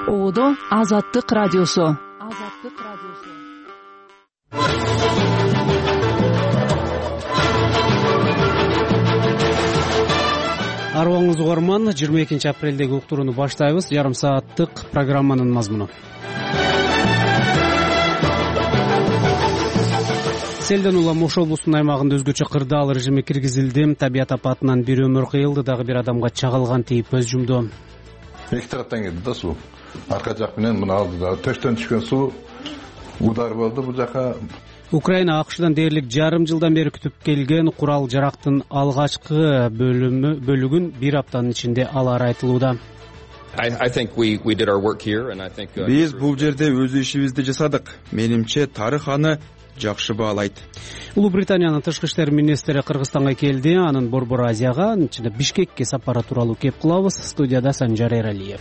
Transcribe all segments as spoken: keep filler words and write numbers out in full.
Оодо Азаттык радиосу. Азаттык радиосу. Арыбаңыз угарман, жыйырма экинчи апрелдеги уктурууну баштайбыз. Жарым сааттык программанын мазмуну. Селден улам Ош облусунун аймагында өзгөчө кырдаал режими киргизилди. Табият апатынан бир өмүр кыйылды, дагы бир адамга чагылган тийип көз жумду. Эки тараттан келди да суу. Арка жак менен мына алдыда төштөн түшкөн суу удар болду бул жака. Украина АКШдан дээрлик жарым жылдан бери күтүп келген курал жарактын алгачкы бөлүмү бөлүгүн бир аптанын ичинде алары айтылууда. Биз бул жерде өз ишибизди жасадык. Менимче тарых аны жакшы баалайт. Улуу Британиянын тышкы иштер министри Кыргызстанга келди. Анын Борбор Азияга, ичинде Бишкекке сапары тууралуу кеп кылабыз. Студияда Санжар Эралиев.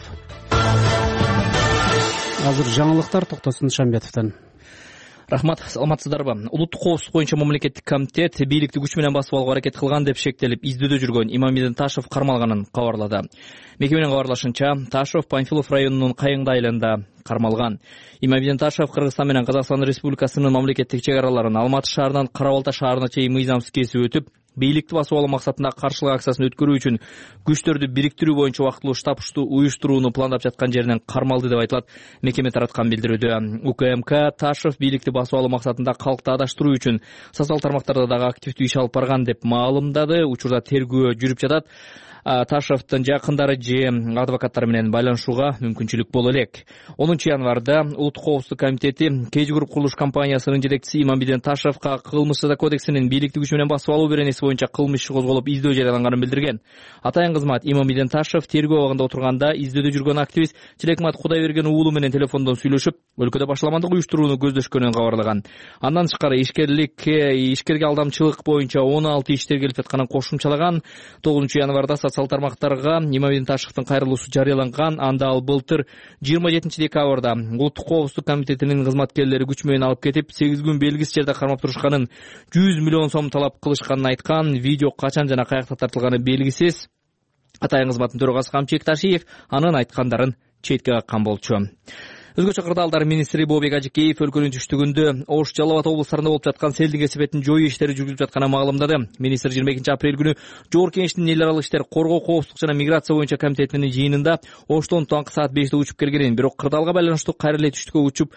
Азыр жаңылыктар Токтосун Шамбетовдон. Рахмат, саламатсыздарбы? Улуттук коопсуздук боюнча мамлекеттик комитет бийликти күч менен басып алууга аракет кылган деп шектелип, издөөдө жүргөн Имамидин Ташев кармалганын кабарлады. Мекеменин кабарлашынча, Ташев Панфилов районунун Кайыңды айылында кармалган. Имамидин Ташев Кыргызстан менен Казакстан Республикасынын мамлекеттик чек араларын Алматы шаарынан Кара Балта шаарына чейин мыйзамсыз кесип өтүп, бийликти басып алуу максатында каршылык акциясын өткөрүү үчүн күчтөрдү бириктирүү боюнча убактылуу штаб уюштурууну пландап жаткан жеринен кармалды деп айтылат мекеме тараткан билдирүүдө. УКМК Ташев бийликти басып алуу максатында калкты адаштыруу үчүн социал тармактарда дагы активдүү иш алып барган деп маалымдады. Учурда тергөө жүрүп жатат. Ташевдин жакындары же адвокаттар менен байланышууга мүмкүнчүлүк боло элек. онунчу январда Улуттук коопсуздук комитети Кеж Груп курулуш компаниясынын жетекчиси Имамидин Ташевка кылмыш жаза кодексинин бийликти күч менен басып алуу беренеси боюнча кылмыш иши козголуп издөө жарыяланганын билдирген. Атайын кызмат Имамидин Ташев тергөө абагында отурганда издөөдө жүргөн активист Тилекмат Кудайберген уулу менен телефондон сүйлөшүп, өлкөдө башаламандык уюштурууну көздөшкөнүн кабарлаган. Андан тышкары ишкерлик, ишкерге алдамчылык боюнча он алты иш тергелип жатканын кошумчалаган. тогузунчу январда социал тармактарга Имамидин Ташевдин кайрылуусу жарыяланган. Анда ал былтыр жыйырма жетинчи декабрда Улуттук коопсуздук комитетинин кызматкерлери күч менен алып кетип, сегиз күн белгисиз жерде кармап турушканын, жүз миллион сом талап кылышканын айткан. Видео качан жана каякта тартылганы белгисиз. Атайын кызматтын төрагасы Камчек Ташиев анын айткандарын четке каккан болчу. Өзгөчө кырдаалдар министри Бообек Ажикеев өлкөнүн түштүгүндө Ош, Жалал Абад облустарында болуп жаткан селдин кесепетин жоюу иштери жүргүзүлүп жатканын маалымдады. Министр жыйырма экинчи апрель күнү Жогорку Кеңештин эл аралык иштер коргоо, коопсуздук жана миграция боюнча комитетинин жыйынында Оштон таңкы саат беште учуп келгенин, бирок кырдаалга байланыштуу кайра эле түштүккө учуп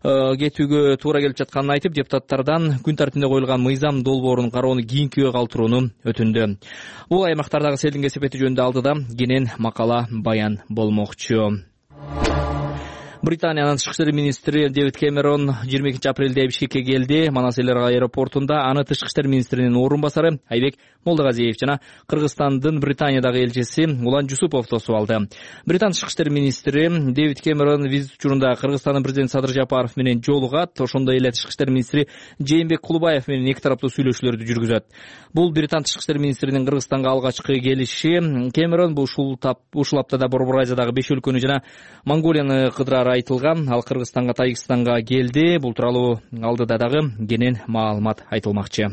кетүүгө туура келип жатканын айтып, депутаттардан күн тартибине коюлган мыйзам долбоорун кароону кийинкиге калтырууну өтүндү. Бул аймактардагы селдин кесепети жөнүндө алдыда кенен макала баян болмокчу. Британиянын тышкы иштер министри Дэвид Кэмерон жыйырма экинчи апрелде Бишкекке келди. Манас эл аралык аэропортунда аны тышкы иштер министринин орун басары Айбек Молдогазиев жана Кыргызстандын Британиядагы элчиси Улан Жусупов тосуп алды. Британ тышкы иштер министри Дэвид Кэмерон визит учурунда Кыргызстандын президенти Садыр Жапаров менен жолугат. Ошондой эле тышкы иштер министри Жээнбек Кулубаев менен эки тараптуу сүйлөшүүлөрдү жүргүзөт. Бул Британ тышкы иштер министринин Кыргызстанга алгачкы келиши. Кэмерон ушул ушул аптада Борбор Азиядагы беш өлкөнү жана Монголияны кыдырары айтылган. Ал Кыргызстанга, Тажикстанга келди. Бул тууралуу алдыда дагы кенен маалымат айтылмакчы.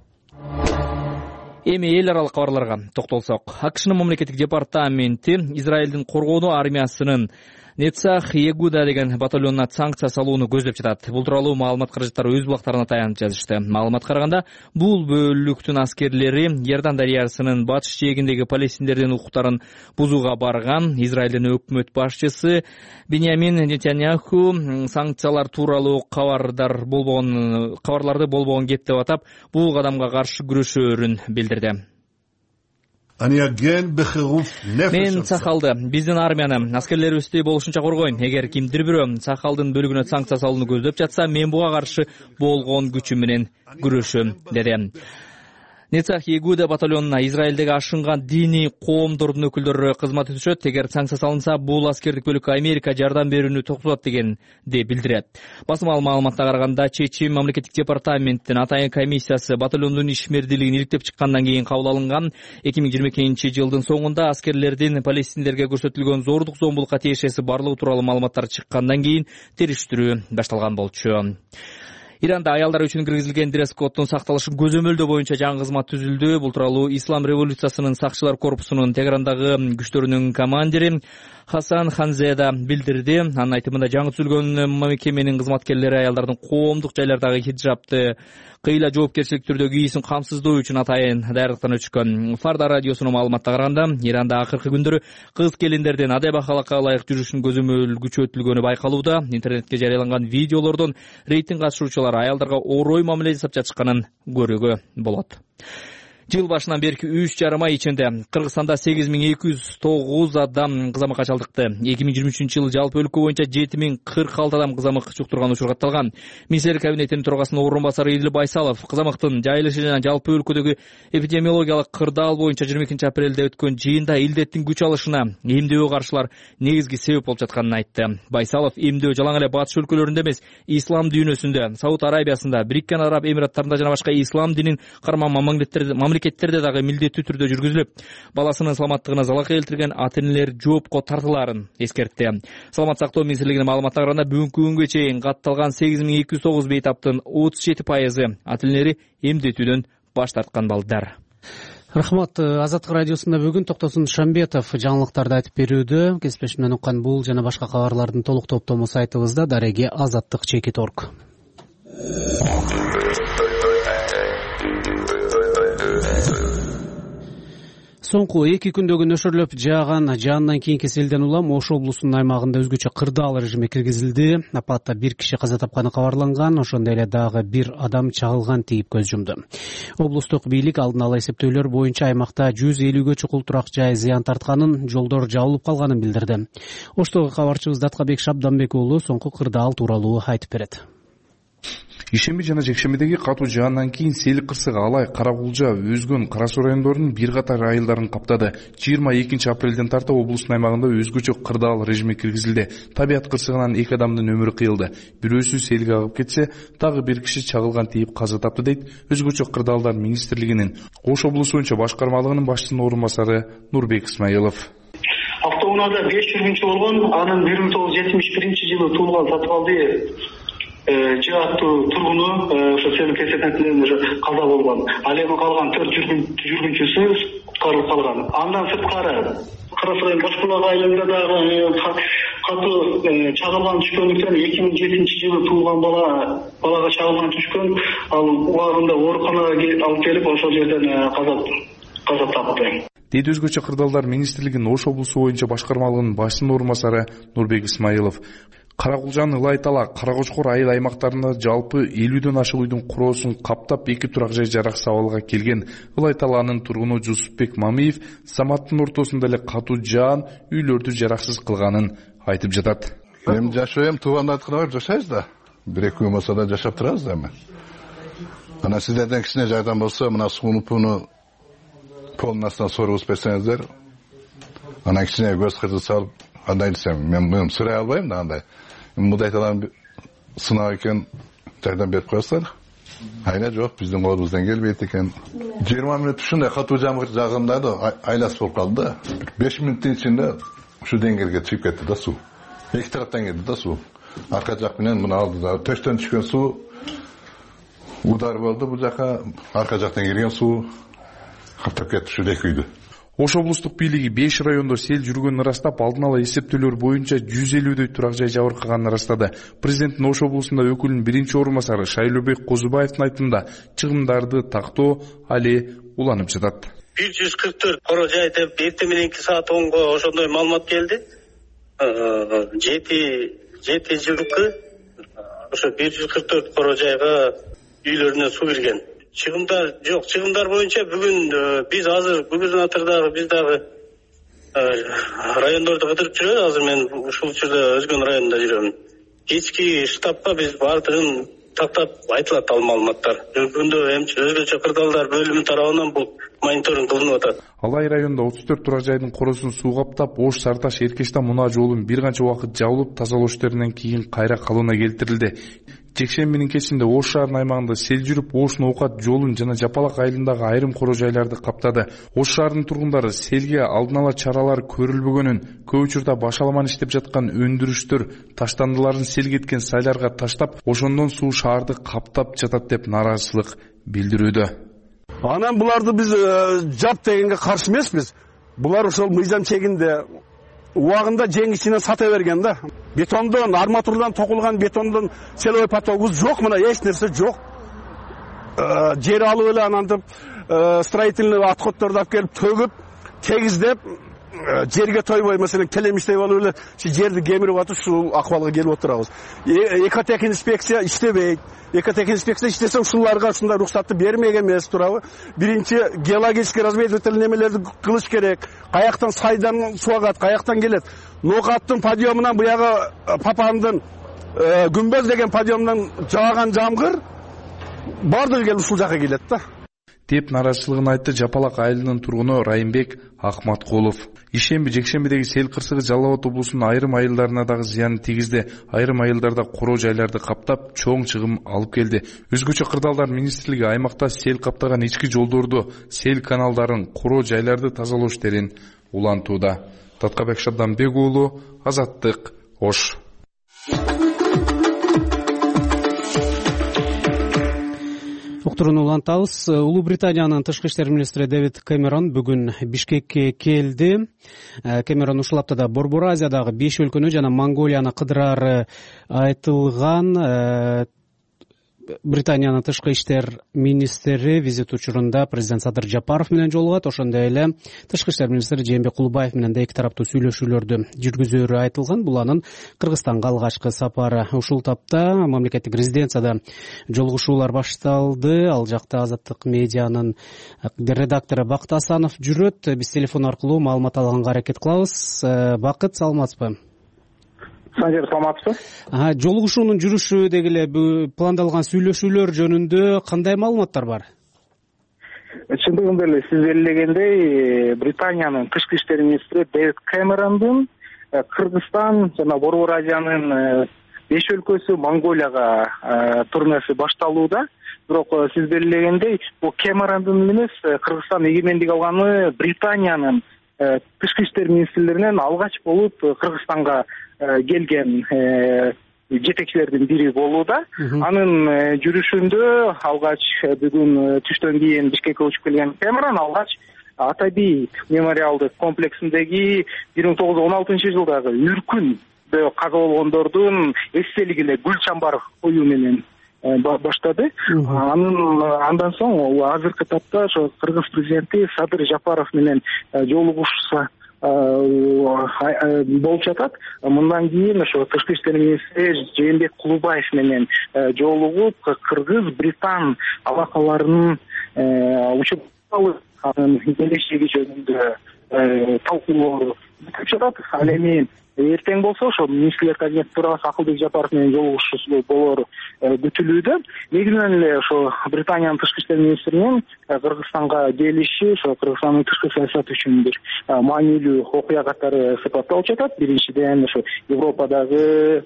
Эми эл аралык кабарларга токтолсок, АКШнын мамлекеттик департаменти Израилдин коргонуу армиясынын Нецах Егуда деген батальонуна санкция салууну көздөп жатат. Бул тууралуу маалымат каражаттары өз булактарына таянып жазышты. Маалыматка караганда, бул бөлүктүн аскерлери Иордан дарыясынын батыш жээгиндеги палестиндердин укуктарын бузууга барган. Израилдин өкмөт башчысы Биньямин Нетаньяху санкциялар тууралуу кабардар болбогон, кабарларды болбогон кеп деп атап, бул кадамга каршы күрөшөөрүн билдирди. Мен Сахалды, биздин армияны, аскерлерибизди болушунча коргойм. Эгер кимдир бирөө Сахалдын бөлүгүнө санкция салууну көздөп жатса, мен буга каршы болгон күчүм менен күрөшөм, деди. Нецах Егуда батальонуна Израилдеги ашынган диний коомдордун өкүлдөрү кызмат өтүшөт. Эгер санкция салынса, бул аскердик бөлүккө Америка жардам берүүнү токтотот дегенди билдирет. Басма маалыматка караганда, чечим мамлекеттик департаменттин атайын комиссиясы батальондун ишмердилигин иликтеп чыккандан кийин кабыл алынган. эки миң жыйырма экинчи жылдын соңунда аскерлердин палестиндерге көрсөтүлгөн зордук зомбулукка тиешеси барлыгы тууралуу маалыматтар чыккандан кийин териштирүү башталган болчу. Иранда аялдар үчүн киргизилген дресс-коддун сакталышын көзөмөлдөө боюнча жаңы кызмат түзүлдү. Бул тууралуу Ислам революциясынын сакчылар корпусунун Тегерандагы күчтөрүнүн командири Хасан Ханзеда билдирди. Анын айтымында жаңы түзүлгөн мекеменин кызматкерлери аялдардын коомдук жайлардагы хиджабты кыйла жоопкерчилик түрдө кийүүсүн камсыздоо үчүн атайын даярдыктан өчкөн. Фарда радиосунун маалыматына караганда, Иранда акыркы күндөрү кыз келиндердин адеп акылакка ылайык жүрүшүн көзөмөлгүчөтүлгөнү байкалууда. Интернетке жарыяланган видеолордон рейтинг катышуучулар аялдарга орой мамиле жасап жатышканын көрүүгө болот. Жыл башынан берки үч жарым ай ичинде Кыргызстанда сегиз миң эки жүз тогуз адам кызамыкка чалдыкты. эки миң жыйырма үчүнчү жылы жалпы өлкө боюнча жети миң кырк алты адам кызамык жуктурган учур катталган. Министрлик кабинетинин төрагасынын орун басары Идил Байсалов кызамыктын жайылышы жана жалпы өлкөдөгү эпидемиологиялык кырдаал боюнча жыйырма экинчи апрелде өткөн жыйында илдеттин күч алышына эмдөө каршылар негизги себеп болуп жатканын айтты. Байсалов эмдөө жалаң эле батыш өлкөлөрүндө эмес, ислам дүйнөсүндө, Сауд Арабиясында, Бириккен Араб Эмираттарында жана башка ислам динин карман мамлекеттерде дагы милдеттүү түрдө жүргүзүлүп, баласынын саламаттыгына залал келтирген ата-энелер жоопко тартылаарын эскертти. Саламат сактоо министрлигинин маалыматына караганда, бүгүнкү күнгө чейин катталган сегиз миң эки жүз тогуз бейтаптын отуз жети пайызы ата-энелери эмдетүүдөн баш тарткан балдар. Рахмат. Азаттык радиосунда бүгүн Токтосун Шамбетов жаңылыктарды айтып берүүдө. Кесиптешим менен уккан бул жана башка кабарлардын толук топтому сайтыбызда дареги азаттык чекит точка орг. Соңку эки күндөгү нөшөрлөп жааган жаандан кийинки селден улам Ош облусунун аймагында өзгөчө кырдаал режими киргизилди. Апатта бир киши каза тапканы кабарланган, ошондой эле дагы бир адам чагылган тийип көз жумду. Облустук бийлик алдын ала эсептөөлөр боюнча аймакта жүз элүүгө чукул турак жай зыян тартканын, жолдор жабылып калганын билдирди. Оштогу кабарчыбыз Даткабек Шабданбек уулу соңку кырдаал тууралуу айтып берет. Ишемби жана жекшембидеги катуу жаандан кийин Сел кырсык, Алай, Каракулжа, Өзгөн, Кара Суу райондорунун бир катар айылдарын каптады. жыйырма экинчи апрелден тарта облустун аймагында өзгөчө кырдаал режими киргизилди. Табият кырсыгынан эки адамдын өмүрү кыйылды. Бирөөсү селге агып кетсе, дагы бир киши чагылган тийип каза тапты дейт Өзгөчө кырдаалдар министрлигинин Ош облусу боюнча башкармалыгынын башчысынын орун басары Нурбек Исмаилов. Автоунаада беш жүргүнчү болгон, анын бир миң тогуз жүз жетимиш биринчи жылы туулган Сатыбалды жааттуу тургуну ошо сенин кесепетинен уже каза болгон. Ал эми калган төрт жүргүнчүсү куткарылып калган. Андан сырткары Карасайын Башбулак айылында дагы катуу чагылган түшкөндүктөн эки миң жетинчи жылы туулган бала балага чагылган түшкөн, ал убагында ооруканага алып келип ошол жерден каза каза тапты. Дейт Өзгөчө кырдаалдар министрлигинин Ош облусу боюнча башкармалыгынын башчысынын орун басары Нурбек Исмаилов. Каракулжан, Ылайтала, Каракочкор айыл аймактарында жалпы элүүдөн ашык үйдүн куроосун каптап эки турак жай жараксыз абалга келген. Ылайталанын тургуну Жусупбек Мамиев Саматтын ортосунда эле катуу жаан үйлөрдү жараксыз кылганын айтып жатат. Эми жашоом туугандардыкына барып жашайбыз да. бир эки күн болсо да жашап турабыз да эми. Анан сиздерден кичине жардам болсо, мына сунупуну полдун астынан сорубуз берсеңиздер, анан кичине көз кырды салып, андай десем, мен муну сурай албайм да андай. Мудайталан сынак экен, жардам берип коесуздар. Айна жок, биздин колубуздан келбейт экен. жыйырма мүнөт ушундай катуу жамгыр жааганда да айласы болуп калды да. беш мүнөттүн ичинде ушу деңгээлге чыгып кетти да суу. Эки тараптан келди да суу. Арка жак менен мына алдыда төштөн түшкөн суу удар болду, бул жака арка жактан кирген суу каптап кетти ушу эки үйдү. Ош облустук бийлиги беш райондо сел жүргөнүн ырастап, алдын ала эсептөөлөр боюнча жүз элүүдөй турак жай жабыркаганын ырастады. Президенттин Ош облусунда өкүлүнүн биринчи орун басары Шайлообек Козубаевдин айтымында чыгымдарды тактоо али уланып жатат. бир жүз кырк төрт коро жай деп эртең мененки саат онго ошондой маалымат келди. жети жети жылкы ошо бир жүз кырк төрт коро жайга үйлөрүнө суу кирген. Чыгымдар жок, чыгымдар боюнча бүгүн биз азыр губернатордагы биз дагы райондорду кыдырып жүрөбүз. Азыр мен ушул учурда Өзгөн районунда жүрөм. Кечки штабка биз баардыгын тактап айтылат ал маалыматтар. Бүгүндө Өзгөчө кырдаалдар бөлүмү тарабынан бул мониторинг кылынып атат. Алай районунда отуз төрт турак жайдын коросун суу каптап, Ош, Сарташ, Эркештан мунаа жолун бир канча убакыт жабылып, тазалоо иштеринен кийин кайра калыбына келтирилди. жекшембинин кечинде Ош шаарынын аймагында сел жүрүп, Оштун оокат жолун жана Жапалак айылындагы айрым коро жайларды каптады. Ош шаарынын тургундары селге алдын ала чаралар көрүлбөгөнүн, көп учурда башаламан иштеп жаткан өндүрүштөр таштандыларын сел кеткен сайларга таштап, ошондон суу шаарды каптап жатат деп нааразычылык билдирүүдө. Анан буларды биз жап дегенге каршы эмеспиз. Булар ошол мыйзам чегинде убагында жеңишинен сата берген да. Бетондон, арматурдан токулган бетондон селовой потогубуз жок, мына эч нерсе жок. Жер алып эле анантип строительный отходдорду алып келип төгүп, тегиздеп жерге тойбой, маселен, келемиштей болуп эле жерди кемирип атып ушул акыбалга келип отурабыз. Экотех инспекция иштебейт. Экотех инспекция иштесе ушуларга ушундай уруксатты бермек эмес, туурабы? Биринчи геологический разведывательный немелерди кылыш керек. Каяктан сайдан суу агат, каяктан келет. Ноокаттын подъемунан буягы Папандын күмбөз деген подъемунан жааган жамгыр бардыгы келип ушул жака келет да. деп нааразычылыгын айтты Жапалак айылынын тургуну Райымбек Акматкулов. Ишемби жекшембидеги сел кырсыгы Жалал Абад облусунун айрым айылдарына дагы зыянын тийгизди. Айрым айылдарда куроо жайларды каптап, чоң чыгым алып келди. Өзгөчө Кырдаалдар министрлиги аймакта сел каптаган ички жолдорду, сел каналдарын, куроо жайларды тазалоо иштерин улантууда. Таткабек Шабданбек уулу, Азаттык, Ош. Уктуруну улантабыз. Улуу Британиянын тышкы иштер министри Дэвид Кэмерон бүгүн Бишкекке келди. Кэмерон ушул аптада Борбор Азиядагы беш өлкөнү жана Монголияны кыдырары айтылган. Британиянын тышкы иштер министри визит учурунда президент Садыр Жапаров менен жолугат, ошондой эле тышкы иштер министри Жээнбек Кулубаев менен да эки тараптуу сүйлөшүүлөрдү жүргүзөөрү айтылган. Бул анын Кыргызстанга алгачкы сапары. Ушул тапта мамлекеттик резиденцияда жолугушуулар башталды. Ал жакта Азаттык медианын редактору Бакыт Асанов жүрөт. Биз телефон аркылуу маалымат алганга аракет кылабыз. Бакыт, саламатсызбы? Санжар, саламатсызбы? Жолугушуунун жүрүшү деги эле пландалган сүйлөшүүлөр жөнүндө кандай маалыматтар бар? Чындыгында эле сиз белгилегендей, Британиянын тышкы иштер министри Дэвид Кэмерондун Кыргызстан жана Борбор Азиянын беш өлкөсү Монголияга турнеси башталууда. Бирок сиз белгилегендей, бул Кэмерондун эмес, Кыргызстан эгемендик алганы Британиянын тышкы иштер министрлеринен алгач болуп Кыргызстанга келген жетекчилердин бири болууда. Анын жүрүшүндө алгач бүгүн түштөн кийин Бишкекке учуп келген Кэмерон алгач Ата-би мемориалдык комплексиндеги бир миң тогуз жүз он алтынчы жылдагы үркүндө каза болгондордун эстелигине гүл чамбар коюу менен баштады. Анын андан соң азыркы тапта ошо Кыргыз президенти Садыр Жапаров менен жолугушса болуп жатат. Мындан кийин ошо тышкы иштер министри Жээнбек Кулубаев менен жолугуп Кыргыз Британ алакаларынын учурунун келечеги жөнүндө талкуулоо бүтүп жатат. Ал эми эртең болсо ошо министрлер кабинети төрагасы Акылбек Жапаров менен жолугушуу болору күтүлүүдө. Негизинен эле ошо Британиянын тышкы иштер министринин Кыргызстанга келиши ошо Кыргызстандын тышкы саясаты үчүн бир маанилүү окуя катары сыпатталып жатат. Биринчиден ошо Европадагы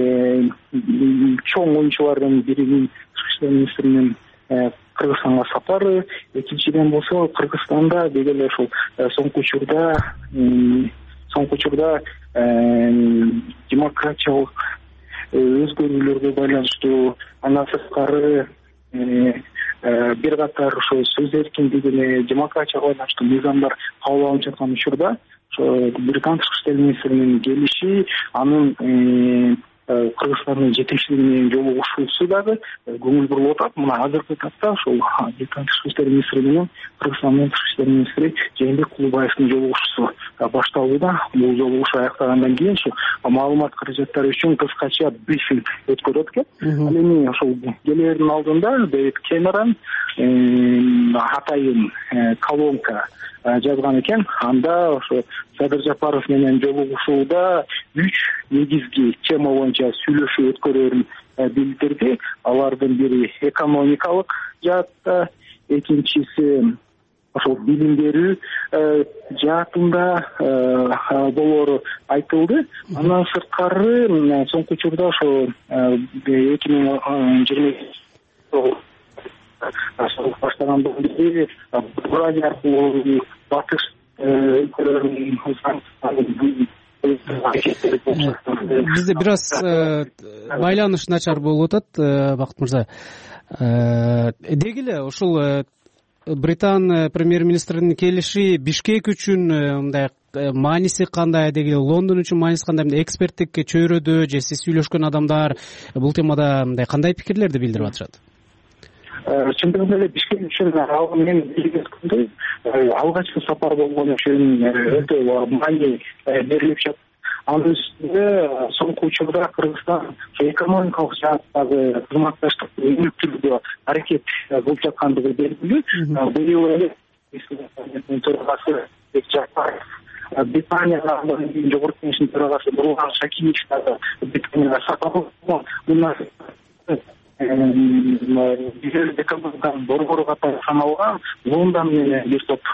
чоң оюнчулардын биринин тышкы иштер министринин Кыргызстанга сапары, экинчиден болсо Кыргызстанда деги эле ошол соңку учурда соңку учурда демократиялык өзгөрүүлөргө байланыштуу андан сырткары бир катар ошо сөз эркиндигине демократияга байланыштуу мыйзамдар кабыл алынып жаткан учурда ошо Британ тышкы иштер министринин келиши анын Кыргызстандын жетекчилиги менен жолугушуусу дагы көңүл буруп атат. Мына азыркы тапта ошол Британ тышкы иштер министри менен Кыргызстандын тышкы иштер министри Жээнбек Кулубаевдин жолугушуусу башталууда. Бул жолугушуу аяктагандан кийин ошо маалымат каражаттары үчүн кыскача брифинг өткөрөт экен. Ал эми ошол келердин алдында Дэвид Кэмерон атайын колонка жазган экен. Анда ошо Садыр Жапаров менен жолугушууда үч негизги тема боюнча сүйлөшүү өткөрөөрүн билдирди. Алардын бири экономикалык жаатта, экинчиси ошол билим берүү жаатында болоору айтылды. Андан сырткары соңку учурда ошо эки миң жыйырма соғыс баштагандан бери Евразия аркылуу батыш бизде бир аз байланыш начар болуп атат, Бакыт мырза. Деги эле ушул Британ премьер-министринин келиши Бишкек үчүн мындай мааниси кандай, деги Лондон үчүн мааниси кандай, мындай эксперттик чөйрөдө же сиз сүйлөшкөн адамдар бул темада мындай кандай пикирлерди билдирип атышат? Чындыгында эле Бишкек үчүн мен билгендей алгачкы сапар болгон үчүн өтө маани берилип жатат. Анын үстүнө соңку учурда Кыргызстан экономикалык жааттагы кызматташтыкты өнүктүрүүгө аракет кылып жаткандыгы белгилүү. Быйыл эле төрагасы Жапаров, Британиянын жогорку кеңешинин төрагасы Нурлан Шакиев дагы Британияга сапар болгон. Мына экономиканын борбору катары саналган Лондон менен бир топ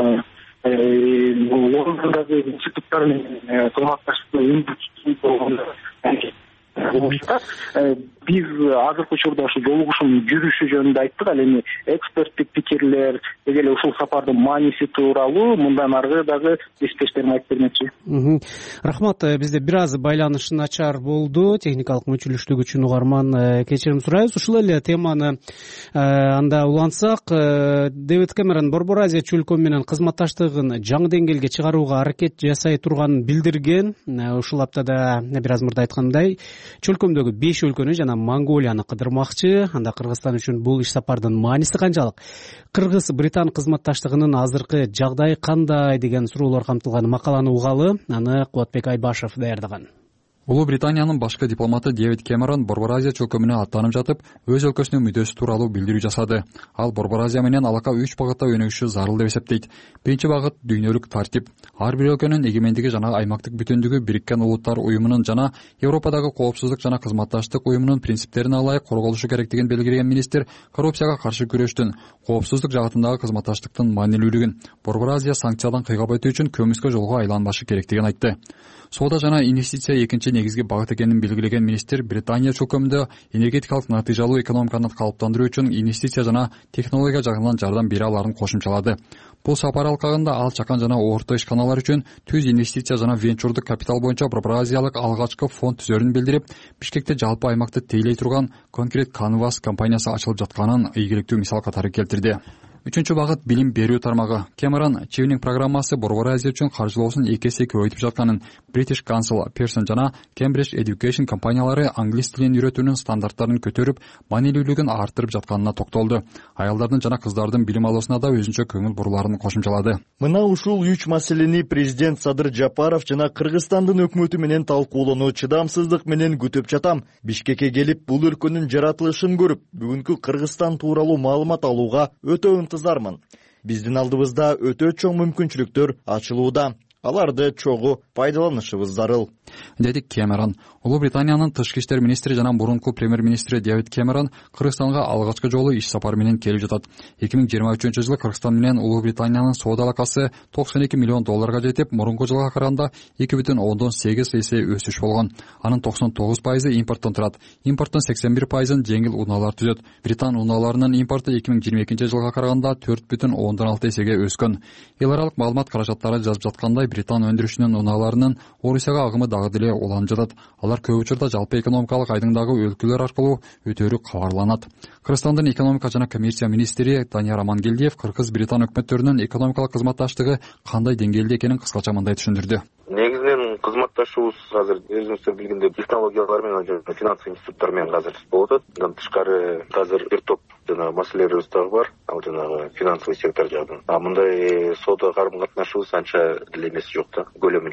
Лондондогу институттар менен кызматташтыкты өнүктүрүү болгондо биз азыркы учурда ушу жолугушуунун жүрүшү жөнүндө айттык. Ал эми эксперттик пикирлер, деги эле ушул сапардын мааниси тууралуу мындан аркы дагы эстештерин айтып бермекчи. Рахмат. Бизде бир аз байланыш начар болду. Техникалык мүчүлүштүк үчүн угарман кечирим сурайбыз. Ушул эле теманы анда улантсак, Дэвид Кэмерон Борбор Азия чөлкөмү менен кызматташтыгын жаңы деңгээлге чыгарууга аракет жасай турганын билдирген. Ушул аптада бир аз мурда айткандай чөлкөмдөгү беш өлкөнү жана Монголияны кыдырмакчы. Анда Кыргызстан үчүн бул иш сапардын мааниси канчалык? Кыргыз-Британ кызматташтыгынын азыркы жагдайы кандай деген суроолор камтылган макаланы угалы. Аны Кубатбек Айбашев даярдаган. Улуу Британиянын башкы дипломаты Дэвид Кэмерон Борбор Азия чөлкөмүнө аттанып жатып, өз өлкөсүнүн мүддөсү тууралуу билдирүү жасады. Ал Борбор Азия менен алака үч багытта өнүгүшү зарыл деп эсептейт. Биринчи багыт дүйнөлүк тартип. Ар бир өлкөнүн эгемендиги жана аймактык бүтүндүгү Бириккен Улуттар уюмунун жана Европадагы коопсуздук жана кызматташтык уюмунун принциптерине ылайык корголушу керектигин белгилеген министр коррупцияга каршы күрөштүн, коопсуздук жагатындагы кызматташтыктын маанилүүлүгүн, Борбор Азия санкциядан кыйгап өтүү үчүн көмүскө жолго айланбашы керектигин айтты. Соода жана инвестиция экинчи негизги багыт экенин белгилеген министр Британия чөлкөмүндө энергетикалык натыйжалуу экономиканы калыптандыруу үчүн инвестиция жана технология жагынан жардам бере аларын кошумчалады. Бул сапар алкагында ал чакан жана орто ишканалар үчүн түз инвестиция жана венчурдук капитал боюнча Борбор Азиялык алгачкы фонд түзөрүн билдирип, Бишкекте жалпы аймакты тейлей турган Concrete Canvas компаниясы ачылып жатканын ийгиликтүү мисал катары келтирди. Үчүнчү багыт билим берүү тармагы. Кэмерон Чивнинг программасы Борбор Азия үчүн каржылоосун эки эсе көбөйтүп жатканын, British Council, Pearson жана Cambridge Education компаниялары англис тилин үйрөтүүнүн стандарттарын көтөрүп, маанилүүлүгүн арттырып жатканына токтолду. Аялдардын жана кыздардын билим алуусуна да өзүнчө көңүл буруларын кошумчалады. Мына ушул үч маселени президент Садыр Жапаров жана Кыргызстандын өкмөтү менен талкуулоону чыдамсыздык менен күтүп жатам. Бишкекке келип, бул өлкөнүн жаратылышын көрүп, бүгүнкү Кыргызстан тууралуу маалымат алууга өтө ынтызармын. Биздин алдыбызда өтө чоң мүмкүнчүлүктөр ачылууда. Аларды чогуу пайдаланышыбыз зарыл, деди Кэмерон. Улуу Британиянын тышкы иштер министри жана мурунку премьер-министри Дэвид Кэмерон Кыргызстанга алгачкы жолу иш сапар менен келип жатат. эки миң жыйырма үчүнчү жылы Кыргызстан менен Улуу Британиянын соода алакасы токсон эки миллион долларга жетип, мурунку жылга караганда эки бүтүн ондон сегиз эсе өсүш болгон. Анын токсон тогуз пайызы импорттон турат. Импорттун сексен бир пайызын жеңил унаалар түзөт. Британ унааларынын импорту эки миң жыйырма экинчи жылга караганда төрт бүтүн ондон алты эсеге өскөн. Эл аралык маалымат каражаттары жазып жаткандай, Британ өндүрүшүнүн унааларынын Орусияга агымы дагы деле уланып жатат. Алар көп учурда жалпы экономикалык айдыңдагы өлкөлөр аркылуу өтөрү кабарланат. Кыргызстандын экономика жана коммерция министри Данияр Амангелдиев Кыргыз-Британ өкмөттөрүнүн экономикалык кызматташтыгы кандай деңгээлде экенин кыскача мындай түшүндүрдү. Негизинен кызматташуубуз азыр өзүңүздөр билгендей технологиялар менен жана финанс институттар менен азыр болуп атат. Андан тышкары азыр бир топ жана маселелерибиз дагы бар. Ал жанагы финансовый сектор жагынан. А мындай соода карым катнашуубуз анча деле эмеси жок да, көлөмү жок.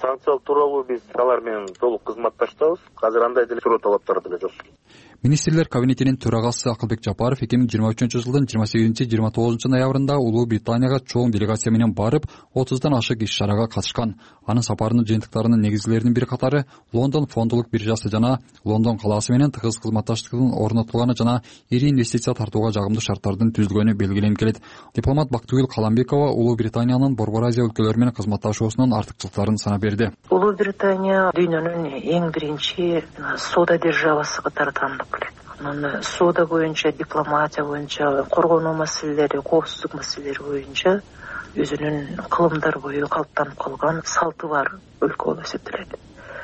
санкциялык тууралуу биз алар менен толук кызматташтабыз. Азыр андай деле суроо талаптар деле жок. Министрлер кабинетинин төрагасы Акылбек Жапаров эки миң жыйырма үчүнчү жылдын жыйырма сегизинчи жыйырма тогузунчу ноябрында Улуу Британияга чоң делегация менен барып, отуздан ашык иш-чарага катышкан. Анын сапарынын жыйынтыктарынын негизгилеринин бир катары Лондон фондулук биржасы жана Лондон калаасы менен тыгыз кызматташтыктын орнотулганы жана ири инвестиция тартууга жагымдуу шарттардын түзүлгөнү белгиленип келет. Дипломат Бактыгүл Каламбекова Улуу Британиянын Борбор Азия өлкөлөрү менен кызматташуусунун артыкчылыктарын санап берди. Улуу Британия дүйнөнүн эң биринчи соода державасы катары таанылып келет. Анан соода боюнча, дипломатия боюнча, коргонуу маселелери, коопсуздук маселелери боюнча өзүнүн кылымдар бою калыптанып калган салты бар өлкө болуп эсептелет.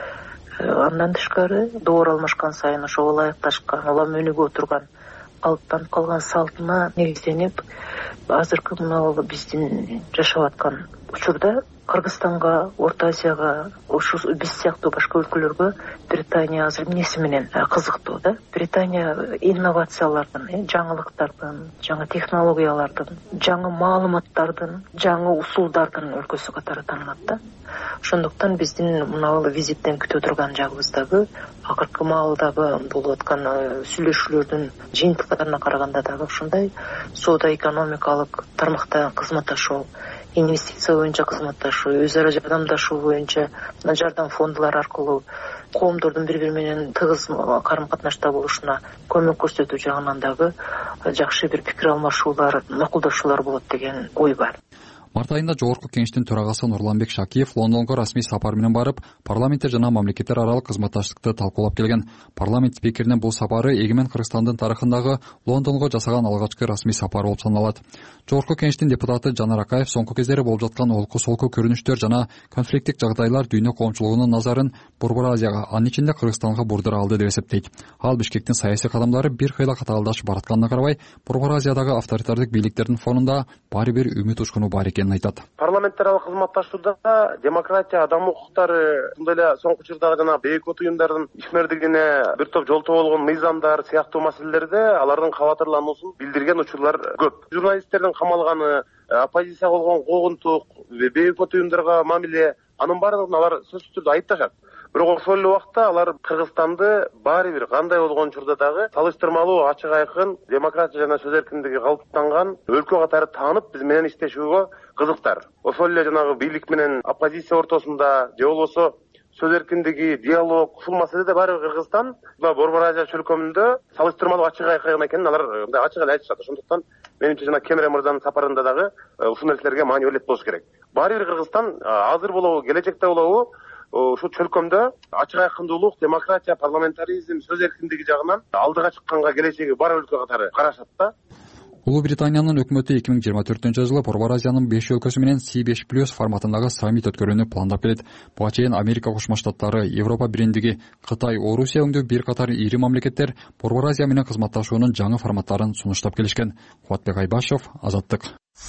Андан тышкары доор алмашкан сайын ошого ылайыкташкан, улам өнүгүп отурган калыптанып калган салтына негизденип, азыркы мына биздин жашап аткан учурда Кыргызстанга, Орто Азияга, ошо биз сыяктуу башка өлкөлөргө Британия азыр эмнеси менен кызыктуу да? Британия инновациялардын, жаңылыктардын, жаңы технологиялардын, жаңы маалыматтардын, жаңы усулдардын өлкөсү катары таанылат да. Ошондуктан биздин мына визиттен күтө турган жагыбыздагы акыркы маалдагы болуп аткан сүйлөшүүлөрдүн жыйынтыктарына караганда дагы ушундай соода экономикалык тармакта кызматташуу, инвестиция боюнча кызматташуу, өз ара жардамдашуу боюнча жардам фондулары аркылуу коомдордун бири бири менен тыгыз карым-катнашта болушуна көмөк көрсөтүү жагынан дагы жакшы бир пикир алмашуулар, макулдашуулар болот деген ой бар. Март айында Жогорку Кеңештин төрагасы Нурланбек Шакиев Лондонго расмий сапар менен барып, парламентте жана мамлекеттер аралык кызматташтыкты талкуулап келген. Парламент спикеринин бул сапары эгемен Кыргызстандын тарыхындагы Лондонго жасаган алгачкы расмий сапар болуп саналат. Жогорку Кеңештин депутаты Жанар Акаев соңку кездери болуп жаткан олку-солку көрүнүштөр жана конфликттик жагдайлар дүйнө коомчулугунун назарын Борбор Азияга, анын ичинде Кыргызстанга бурдура алды деп эсептейт. Ал Бишкектин саясий кадамдары бир кыйла катаалдашып баратканына карабай, Борбор Азиядагы авторитардык бийликтердин фонунда баары бир үмүт учкуну бар экенин айтат. Парламенттер аралык кызматташууда демократия, адам укуктары, ошондой эле соңку учурдагы жана бейөкөт уюмдардын ишмердигине бир топ жолтоо болгон мыйзамдар сыяктуу маселелерде алардын кабатырлануусун билдирген учурлар көп. Журналисттердин камалганы, оппозиция болгон куугунтук, бейөкөт уюмдарга мамиле, анын баардыгын алар сөзсүз түрдө айыпташат. Бирок ошол эле убакта алар Кыргызстанды баары бир кандай болгон учурда дагы салыштырмалуу ачык айкын демократия жана сөз эркиндиги калыптанган өлкө катары таанып биз менен иштешүүгө кызыктар. Ошол эле жанагы бийлик менен оппозиция ортосунда же болбосо сөз эркиндиги, диалог, ушул маселеде баары бир Кыргызстан мына Борбор Азия чөлкөмүндө салыштырмалуу ачык айкын экенин алар мындай ачык эле айтышат. Ошондуктан менимче жана Кемерен мырзанын сапарында дагы ушул нерселерге маани берет болуш керек. Баары бир Кыргызстан азыр болобу, келечекте болобу ушул чөлкөмдө ачык айкындуулук, демократия, парламентаризм, сөз эркиндиги жагынан алдыга чыкканга келечеги бар өлкө катары карашат да. Улуу Британиянын өкмөтү эки миң жыйырма төртүнчү жылы Борбор Азиянын беш өлкөсү менен Си беш плюс форматындагы саммит өткөрүүнү пландап келет. Буга чейин Америка Кошмо Штаттары, Европа бириндиги, Кытай, Орусия өңдүү бир катар ири мамлекеттер Борбор Азия менен кызматташуунун жаңы форматтарын сунуштап келишкен. Кубатбек Айбашев, Азаттык.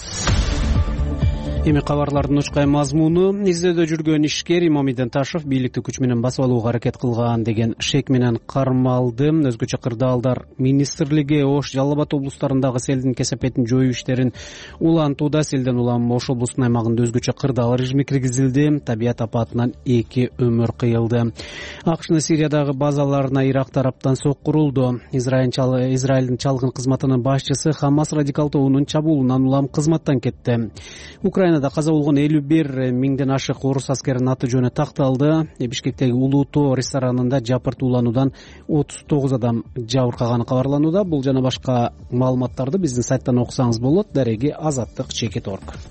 Эми кабарлардын учкай мазмуну: издөөдө жүргөн ишкер Имамиден Ташев бийликти күч менен басып алууга аракет кылган деген шек менен кармалды. Өзгөчө кырдаалдар министрлиги Ош, Жалал Абад облустарындагы селдин кесепетин жоюу иштерин улантууда. Селден улам Ош облусунун аймагында өзгөчө кырдаал режими киргизилди. Табият апатынан эки өмүр кыйылды. АКШнын Сириядагы базаларына Ирак тараптан соккурулду. Израилдин чалгын кызматынын башчысы Хамас радикал тобунун чабуулунан улам кызматтан кетти. Украинада каза болгон элүү бир миңден ашык орус аскеринин аты жөнү такталды. Бишкектеги Улуу Тоо ресторанында жапырт улануудан отуз тогуз адам жабыркаганы кабарланууда. Бул жана башка маалыматтарды биздин сайттан окусаңыз болот. Дареги азаттык чекит точка орг.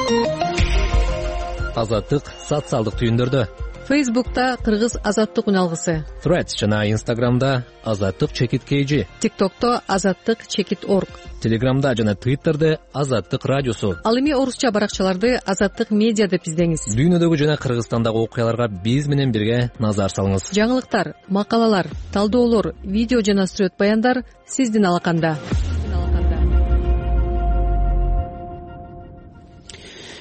Азаттык социалдык түйүндөрдө. Фейсбукта Кыргыз азаттык үналгысы. Threads жана Инстаграмда азаттык чекит kg. ТикТокто азаттык чекит точка орг. Телеграмда жана Твиттерде азаттык радиосу. Ал эми орусча баракчаларды азаттык медиа деп издеңиз. Дүйнөдөгү жана Кыргызстандагы окуяларга биз менен бирге назар салыңыз. Жаңылыктар, макалалар, талдоолор, видео жана сүрөт баяндар сиздин алаканда.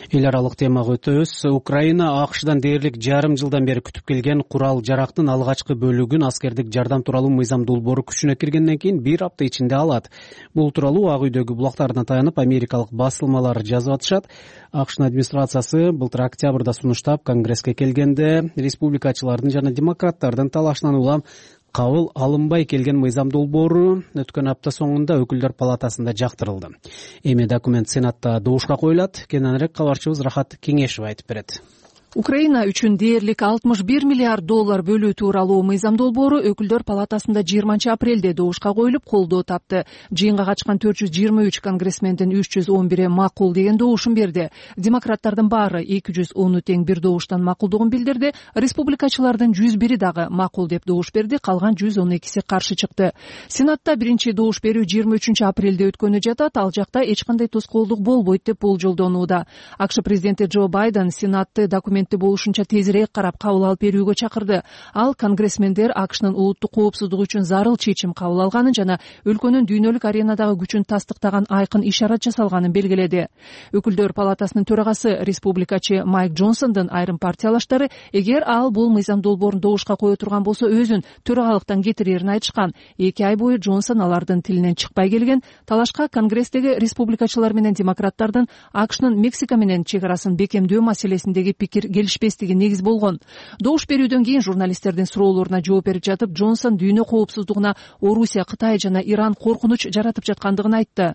эл аралык темага өтөбүз. Украина АКШдан дээрлик жарым жылдан бери күтүп келген курал жарактын алгачкы бөлүгүн аскердик жардам тууралуу мыйзам долбоору күчүнө киргенден кийин бир апта ичинде алат. Бул тууралуу Ак үйдөгү булактарына таянып америкалык басылмалар жазып атышат. АКШнын администрациясы былтыр октябрда сунуштап Конгресске келгенде республикачылардын жана демократтардын талашынан улам кабыл алынбай келген мыйзам долбоору өткөн апта соңунда өкүлдөр палатасында жактырылды. Эми документ Сенатта добушка коюлат. Кененирээк кабарчыбыз Рахат Кеңешева айтып берет. Украина үчүн дээрлик алтымыш бир миллиард доллар бөлүү тууралуу мыйзам долбоору өкүлдөр палатасында жыйырманчы апрелде добушка коюлуп колдоо тапты. Жыйынга катышкан төрт жүз жыйырма үч конгрессмендин үч жүз он бири макул деген добушун берди. Демократтардын баары эки жүз ону тең бир добуштан макулдугун билдирди. Республикачылардын жүз бири дагы макул деп добуш берди, калган жүз он экиси каршы чыкты. Сенатта биринчи добуш берүү жыйырма үчүнчү апрелде өткөнү жатат. Ал жакта эч кандай тоскоолдук болбойт деп болжолдонууда. АКШ президенти Джо Байден Сенатты документ болушунча тезирээк карап кабыл алып берүүгө чакырды. Ал конгрессмендер АКШнын улуттук коопсуздугу үчүн зарыл чечим кабыл алганын жана өлкөнүн дүйнөлүк аренадагы күчүн тастыктаган айкын ишарат жасалганын белгиледи. Өкүлдөр палатасынын төрагасы республикачы Майк Джонсондун айрым партиялаштары эгер ал бул мыйзам долбоорун добушка кое турган болсо өзүн төрагалыктан кетирерин айтышкан. эки ай бою Джонсон алардын тилинен чыкпай келген. Талашка Конгресстеги республикачылар менен демократтардын АКШнын Мексика менен чек арасын бекемдөө маселесиндеги пикир келишпестиги негиз болгон. Добуш берүүдөн кийин журналисттердин суроолоруна жооп берип жатып, Джонсон дүйнө коопсуздугуна Орусия, Кытай жана Иран коркунуч жаратып жаткандыгын айтты.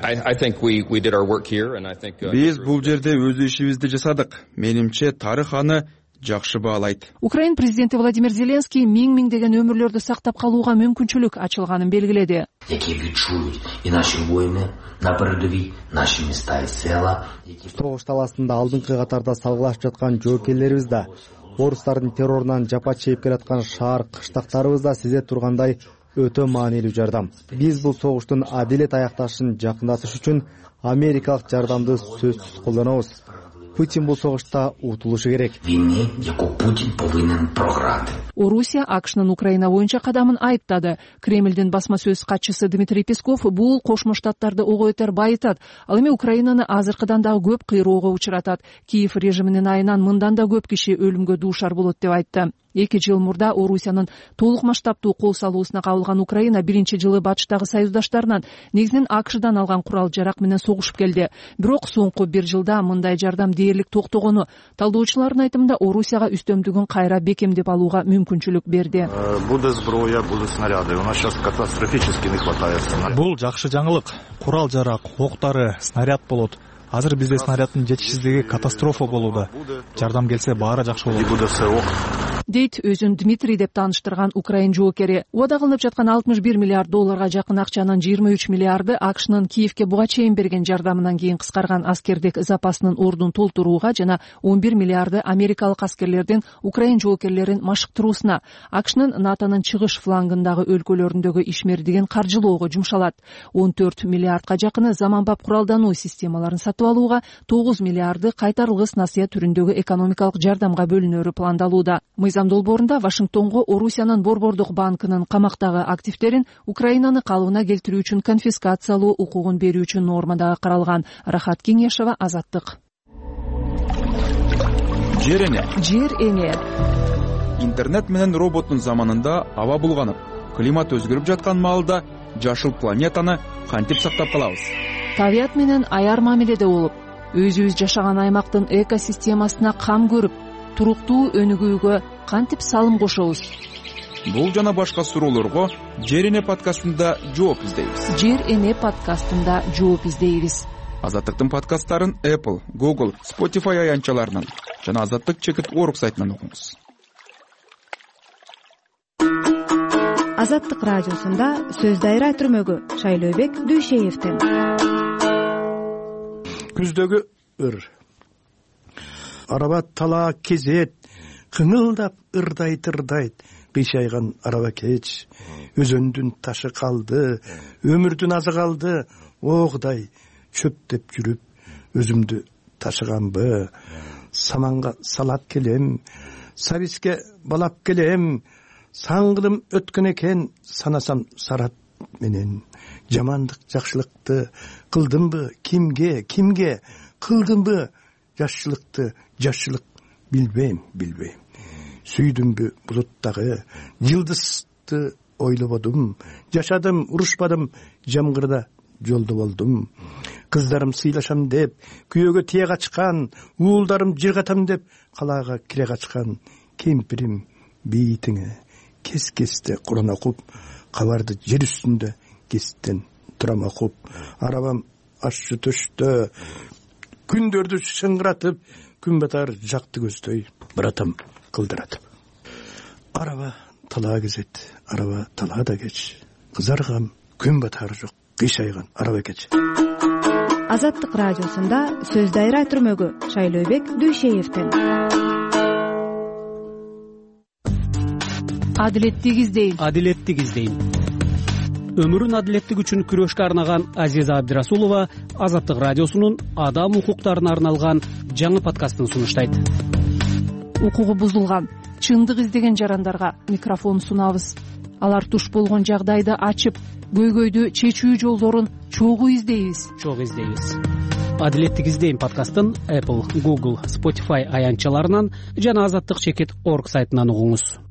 Биз бул жерде өз ишибизди жасадык. Менимче тарых аны жакшы баалайт. Украин президенти Владимир Зеленский миң миңдеген өмүрлөрдү сактап калууга мүмкүнчүлүк ачылганын белгиледи. Согуш таласында алдыңкы катарда салгылашып жаткан жоокерлерибиз да, орустардын террорунан жапа чегип келаткан шаар кыштактарыбыз да сезе тургандай өтө маанилүү жардам. Биз бул согуштун адилет аякташын жакындатыш үчүн америкалык жардамды сөзсүз колдонобуз. Путин бул согушта утулушу керек. Орусия АКШнын Украина боюнча кадамын айыптады. Кремлдин басма сөз катчысы Дмитрий Песков бул Кошмо Штаттарды ого өтөр байытат. Ал эми Украинаны азыркыдан дагы көп кыйроого учуратат. Киев режиминин айынан мындан да көп киши өлүмгө дуушар болот деп айтты. Эки жыл мурда Орусиянын толук масштабтуу кол салуусуна кабылган Украина биринчи жылы батыштагы союздаштарынан негизинен АКШдан алган курал жарак менен согушуп келди. Бирок соңку бир жылда мындай жардам дээрлик токтогону талдоочулардын айтымында Орусияга үстөмдүгүн кайра бекемдеп алууга мүмкүнчүлүк берди. Будет зброя, будут снаряды. У нас сейчас катастрофически не хватает. Бул жакшы жаңылык. Курал жарак, октары, снаряд болот. Азыр бизде снаряддын жетишсиздиги катастрофа болууда. Жардам келсе баары жакшы болот. Дейт өзүн Дмитрий деп тааныштырган Украин жоокери. Убада кылынып жаткан алтымыш бир миллиард долларга жакын акчанын жыйырма үч миллиарды АКШнын Киевке буга чейин берген жардамынан кийин кыскарган аскердик запасынын ордун толтурууга жана он бир миллиарды америкалык аскерлердин Украин жоокерлерин машыктыруусуна, АКШнын НАТОнун чыгыш флангындагы өлкөлөрүндөгү ишмердигин каржылоого жумшалат. он төрт миллиардка жакыны заманбап куралдануу системаларын сатып алууга, тогуз миллиарды кайтарылгыс насыя түрүндөгү экономикалык жардамга бөлүнөрү пландалууда. Мыйзам долбоорунда Вашингтонго Орусиянын Борбордук банкынын камактагы активдерин Украинаны калыбына келтирүү үчүн конфискациялоо укугун берүү үчүн норма дагы каралган. Рахат Кеңешева, Азаттык. Жер эне. Жер эне. Интернет менен роботтун заманында аба булганып, климат өзгөрүп жаткан маалда жашыл планетаны кантип сактап калабыз? Табият менен аяр мамиледе болуп, өзүбүз жашаган аймактын экосистемасына кам көрүп, туруктуу өнүгүүгө кантип салым кошобуз? Бул жана башка суроолорго Жер эне подкастында жооп издейбиз. Жер эне подкастында жооп издейбиз. Азаттыктын подкасттарын Apple, Google, Spotify аянтчаларынан жана Азаттык чекит орг сайтынан окуңуз. Азаттык радиосунда сөз дайра түрмөгү Шайлообек Дүйшеевдин. Күздөгү ыр. Араба тала кезет, кыңылдап ырдайт-ырдайт, кыйшайган араба кеч. Өзөндүн ташы калды, өмүрдүн азы калды, о Кудай, чөптөп жүрүп, өзүмдү ташыганбы? Саманга салат келем, сабиске балап келем, саңгылым өткөн экен, санасам сарат менен. Жамандык жакшылыкты кылдымбы, кимге, кимге кылдымбы? жашчылыкты жашчылык билбейм билбейм сүйдүмбү булуттагы жылдызды ойлободум жашадым урушпадым жамгырда жолдо болдум кыздарым сыйлашам деп күйөөгө тие качкан уулдарым жыргатам деп калаага кире качкан кемпирим бейитиңе кес кесте куран окуп кабарды жер үстүндө кеситтен турам окуп арабам ашчы төштө күндөрдү шыңгыратып күн батар жакты көздөй братам кылдыратып араба талаа кезет араба талаада кеч кызаргам күн батары жок кыйшайган араба кеч. Азаттык радиосунда сөз дайра түрмөгү Шайлообек Дүйшеевден. Адилеттик издейм. Адилеттик издейм. Өмүрүн адилеттик үчүн күрөшкө арнаган Азиза Абдирасулова Азаттык радиосунун адам укуктарына арналган жаңы подкастын сунуштайт. Укугу бузулган, чындык издеген жарандарга микрофон сунабыз. Алар туш болгон жагдайды ачып, көйгөйдү чечүү жолдорун чогуу издейбиз. Чогуу издейбиз. Адилеттик издейм подкастын Apple, Google, Spotify аянтчаларынан жана азаттык чекит точка орг сайтынан угуңуз.